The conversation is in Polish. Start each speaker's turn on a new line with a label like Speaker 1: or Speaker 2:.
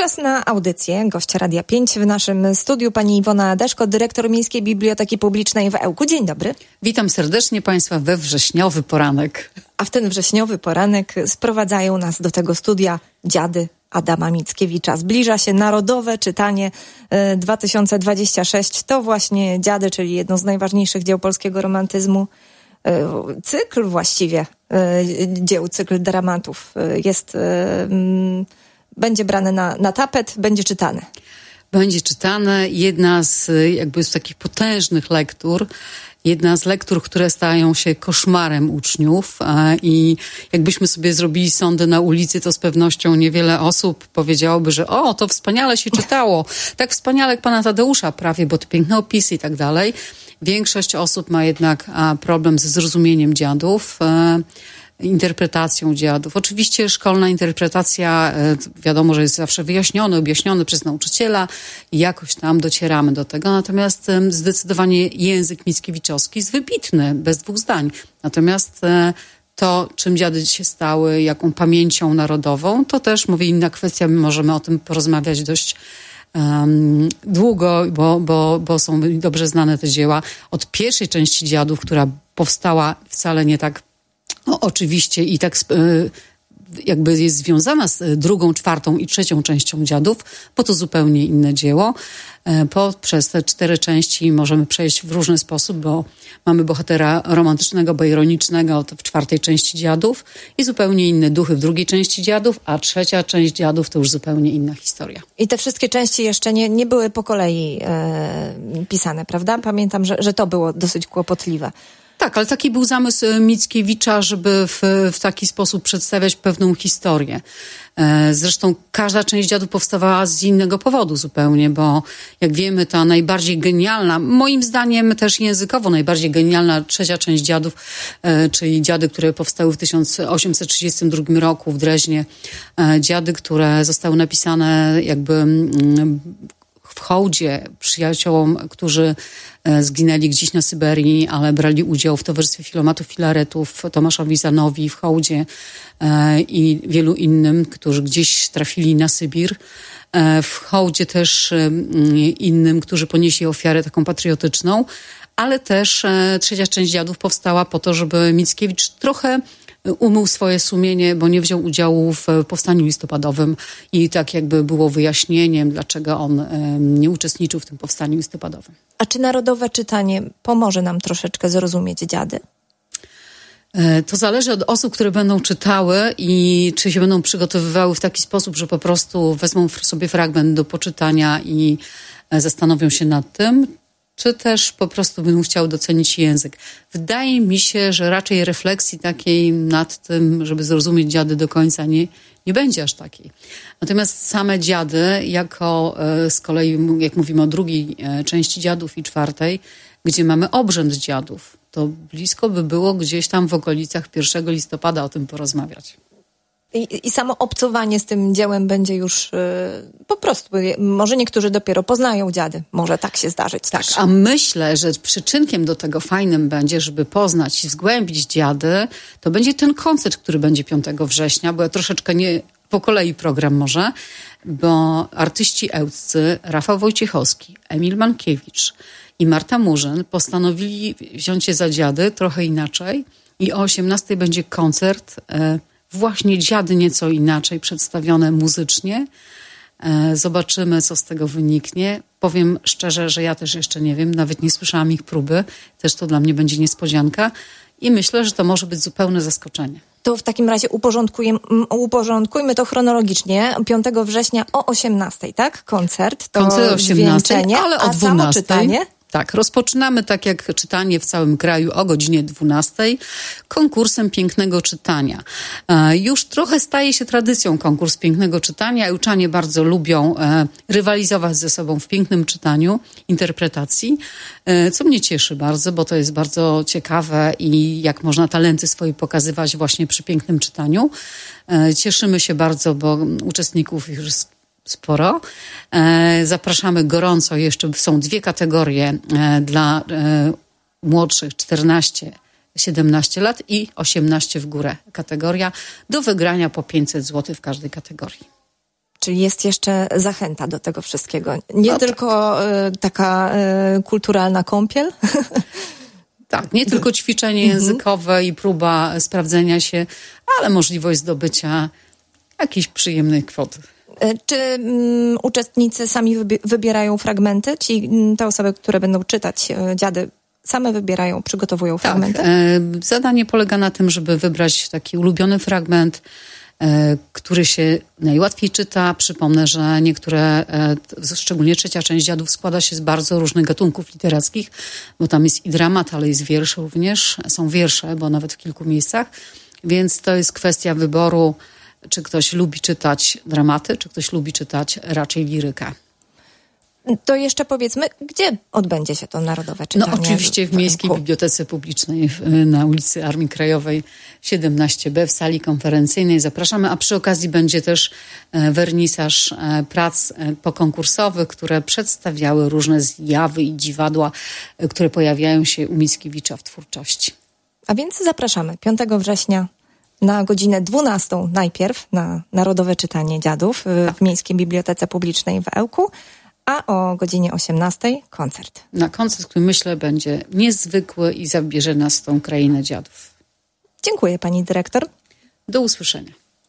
Speaker 1: Czas na audycję. Gość Radia 5 w naszym studiu pani Iwona Deszko, dyrektor Miejskiej Biblioteki Publicznej w Ełku. Dzień dobry.
Speaker 2: Witam serdecznie Państwa we wrześniowy poranek.
Speaker 1: A w ten wrześniowy poranek sprowadzają nas do tego studia dziady Adama Mickiewicza. Zbliża się Narodowe Czytanie 2026. To właśnie Dziady, czyli jedno z najważniejszych dzieł polskiego romantyzmu. Cykl właściwie dzieł, cykl dramatów będzie brany na tapet, będzie czytany.
Speaker 2: Będzie czytane jedna z takich potężnych lektur, jedna z lektur, które stają się koszmarem uczniów i jakbyśmy sobie zrobili sądy na ulicy, to z pewnością niewiele osób powiedziałoby, że to wspaniale się czytało, tak wspaniale jak pana Tadeusza prawie, bo to piękne opisy i tak dalej. Większość osób ma jednak problem ze zrozumieniem dziadów, interpretacją dziadów. Oczywiście szkolna interpretacja, wiadomo, że jest zawsze objaśniony przez nauczyciela i jakoś tam docieramy do tego. Natomiast zdecydowanie język mickiewiczowski jest wybitny, bez dwóch zdań. Natomiast to, czym dziady się stały, jaką pamięcią narodową, to też, mówię, inna kwestia. My możemy o tym porozmawiać dość długo, bo są dobrze znane te dzieła. Od pierwszej części Dziadów, która powstała wcale nie tak oczywiście i tak jakby jest związana z drugą, czwartą i trzecią częścią Dziadów, bo to zupełnie inne dzieło. Przez te 4 części możemy przejść w różny sposób, bo mamy bohatera romantycznego, bo ironicznego w 4. części Dziadów i zupełnie inne duchy w 2. części Dziadów, a 3. część Dziadów to już zupełnie inna historia. I
Speaker 1: te wszystkie części jeszcze nie były po kolei pisane, prawda? Pamiętam, że to było dosyć kłopotliwe.
Speaker 2: Tak, ale taki był zamysł Mickiewicza, żeby w taki sposób przedstawiać pewną historię. Zresztą każda część Dziadów powstawała z innego powodu zupełnie, bo jak wiemy, ta najbardziej genialna, moim zdaniem też językowo najbardziej genialna 3. część Dziadów, czyli Dziady, które powstały w 1832 roku w Dreźnie. Dziady, które zostały napisane jakby w hołdzie przyjaciołom, którzy zginęli gdzieś na Syberii, ale brali udział w towarzystwie filomatów, filaretów, Tomaszowi Zanowi w hołdzie i wielu innym, którzy gdzieś trafili na Sybir. W hołdzie też innym, którzy ponieśli ofiarę taką patriotyczną, ale też 3. część Dziadów powstała po to, żeby Mickiewicz trochę umył swoje sumienie, bo nie wziął udziału w powstaniu listopadowym i tak jakby było wyjaśnieniem, dlaczego on nie uczestniczył w tym powstaniu listopadowym.
Speaker 1: A czy Narodowe Czytanie pomoże nam troszeczkę zrozumieć Dziady?
Speaker 2: To zależy od osób, które będą czytały i czy się będą przygotowywały w taki sposób, że po prostu wezmą sobie fragment do poczytania i zastanowią się nad tym, czy też po prostu będą chciały docenić język. Wydaje mi się, że raczej refleksji takiej nad tym, żeby zrozumieć Dziady do końca nie będzie aż takiej. Natomiast same Dziady, jako z kolei, jak mówimy o 2. części Dziadów i 4., gdzie mamy obrzęd Dziadów, to blisko by było gdzieś tam w okolicach 1 listopada o tym porozmawiać.
Speaker 1: I samo obcowanie z tym dziełem będzie już po prostu, może niektórzy dopiero poznają Dziady. Może tak się zdarzyć
Speaker 2: tak,
Speaker 1: też.
Speaker 2: A myślę, że przyczynkiem do tego fajnym będzie, żeby poznać i zgłębić Dziady, to będzie ten koncert, który będzie 5 września, bo ja troszeczkę nie po kolei program może, bo artyści ełccy Rafał Wojciechowski, Emil Mankiewicz i Marta Murzyn postanowili wziąć się za Dziady trochę inaczej i o 18:00 będzie koncert właśnie Dziady nieco inaczej przedstawione muzycznie. Zobaczymy, co z tego wyniknie. Powiem szczerze, że ja też jeszcze nie wiem, nawet nie słyszałam ich próby. Też to dla mnie będzie niespodzianka i myślę, że to może być zupełne zaskoczenie.
Speaker 1: To w takim razie uporządkujmy to chronologicznie. 5 września o 18:00, tak? Koncert to
Speaker 2: o 18:00, ale o 12:00.
Speaker 1: Samo czytanie?
Speaker 2: Tak, rozpoczynamy tak jak czytanie w całym kraju o godzinie 12:00 konkursem pięknego czytania. Już trochę staje się tradycją konkurs pięknego czytania. Ełczanie bardzo lubią rywalizować ze sobą w pięknym czytaniu, interpretacji, co mnie cieszy bardzo, bo to jest bardzo ciekawe i jak można talenty swoje pokazywać właśnie przy pięknym czytaniu. Cieszymy się bardzo, bo uczestników już jest sporo. Zapraszamy gorąco. Jeszcze są 2 kategorie dla młodszych 14-17 lat i 18 w górę kategoria do wygrania po 500 zł w każdej kategorii.
Speaker 1: Czyli jest jeszcze zachęta do tego wszystkiego. Nie tylko taka kulturalna kąpiel.
Speaker 2: Tak, nie tylko ćwiczenie językowe i próba sprawdzenia się, ale możliwość zdobycia jakiejś przyjemnej kwoty.
Speaker 1: Czy uczestnicy sami wybierają fragmenty? Te osoby, które będą czytać, dziady, same wybierają, przygotowują fragmenty?
Speaker 2: Tak. Zadanie polega na tym, żeby wybrać taki ulubiony fragment, który się najłatwiej czyta. Przypomnę, że niektóre, szczególnie trzecia część dziadów, składa się z bardzo różnych gatunków literackich, bo tam jest i dramat, ale jest wiersz również. Są wiersze, bo nawet w kilku miejscach. Więc to jest kwestia wyboru, czy ktoś lubi czytać dramaty, czy ktoś lubi czytać raczej lirykę.
Speaker 1: To jeszcze powiedzmy, gdzie odbędzie się to narodowe czytanie?
Speaker 2: No oczywiście w Miejskiej Bibliotece Publicznej na ulicy Armii Krajowej 17B w sali konferencyjnej. Zapraszamy, a przy okazji będzie też wernisaż prac pokonkursowych, które przedstawiały różne zjawy i dziwadła, które pojawiają się u Mickiewicza w twórczości.
Speaker 1: A więc zapraszamy 5 września na godzinę 12 najpierw na Narodowe Czytanie Dziadów w Miejskiej Bibliotece Publicznej w Ełku, a o godzinie 18 koncert.
Speaker 2: Na koncert, który myślę będzie niezwykły i zabierze nas w tą krainę dziadów.
Speaker 1: Dziękuję pani dyrektor.
Speaker 2: Do usłyszenia.